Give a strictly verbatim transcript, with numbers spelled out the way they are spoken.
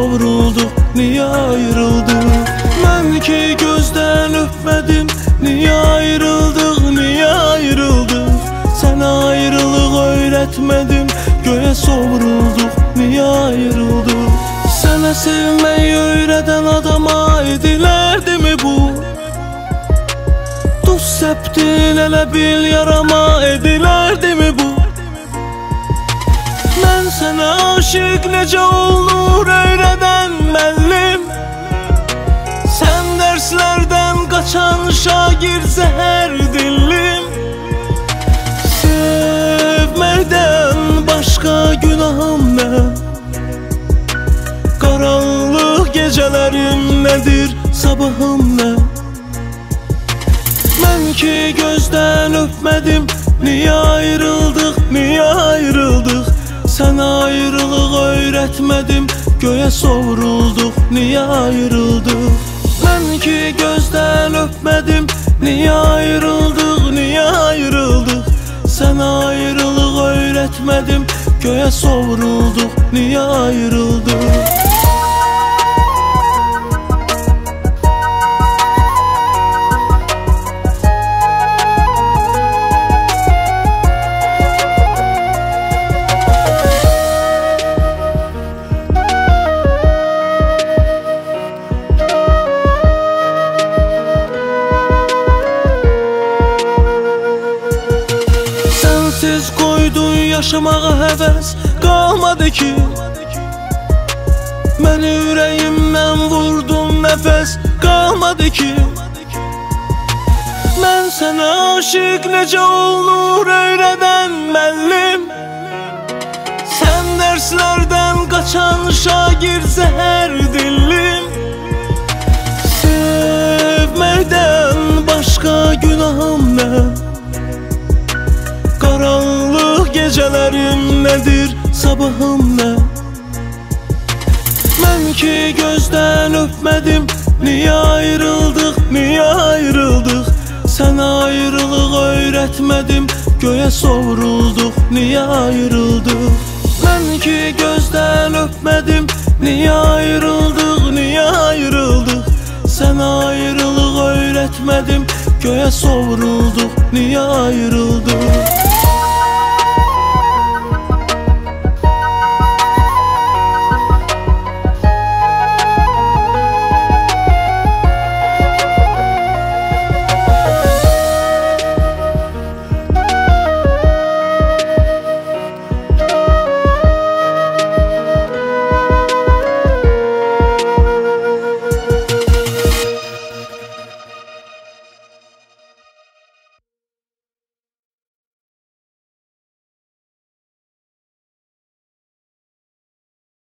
savrulduk, niye ayrıldık? Ben ki gözden öpmedim, niye ayrıldık, niye ayrıldık? Sana ayrılık öğretmedim, göğe savrulduk, niye ayrıldık? Sana sevmeyi öğreten adama edilerdi mi bu? Tuz septin elə bil yarama edilerdi mi bu? Ben sana aşık necə olur öğreden müəllim. Sen derslerden kaçan şagir zehər dillim. Sevməkdən başka günahım ne? Karanlık gecelerim nedir, sabahım ne? Ben ki gözden öpmedim, niye ayrıldık, niye ayrıldık? Sana ayrılık öğretmedim, göğe savrulduk, niye ayrıldık? Ben ki gözden öpmedim, niye ayrıldık, niye ayrıldık? Sana ayrılık öğretmedim, göğe savrulduk, niye ayrıldık? Sensiz koydun yaşamağa heves kalmadı ki. Beni yüreğimden vurdun, nefes kalmadı ki. Ben sana aşık necə olur öğreden müəllim. Sen derslerden kaçan şagir zehər dillim. Sevməkdən başka günahım ne? Karanlık gecelerim nedir, sabahım ne? Ben ki gözden öpmedim, niye ayrıldık, niye ayrıldık? Sana ayrılık öğretmedim, göğe savrulduk, niye ayrıldık? Ben ki gözden öpmedim, niye ayrıldık, niye ayrıldık? Sana ayrılık öğretmedim, göğe savrulduk, niye ayrıldık?